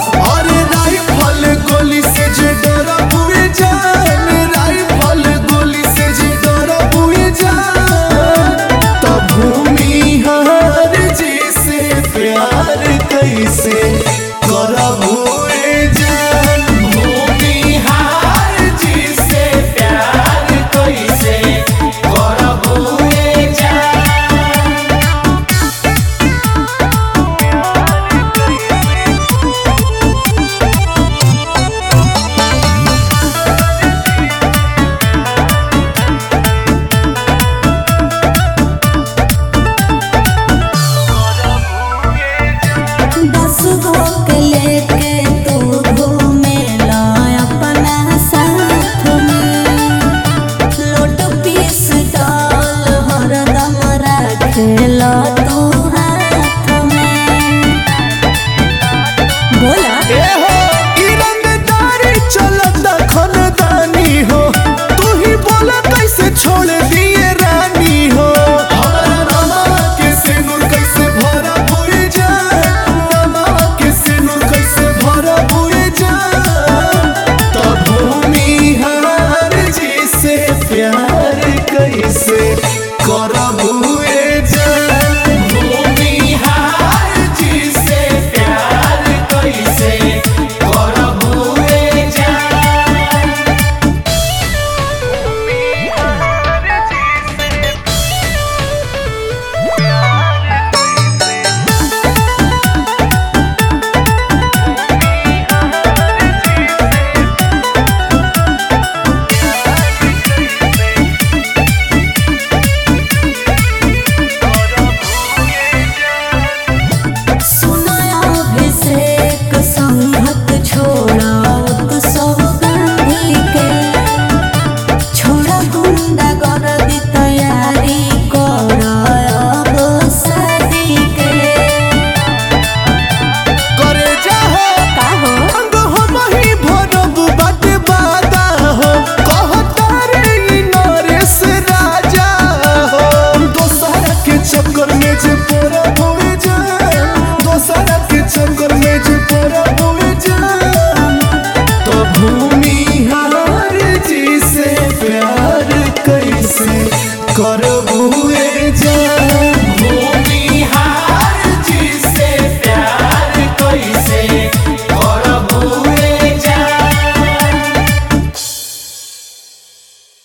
अरे राइफल गोली से जे डरा हुए जान, राइफल गोली से जे डरा हुए जान, तब भूमि हार जी से प्यार कैसे करब हुए जान, भूमि हार जी से प्यार कैसे करब हुए जान। दस गो के लेके तू घूमेला अपना साथ में, लोट पीस डाल हरदम रखेला तू हाथ में। बोला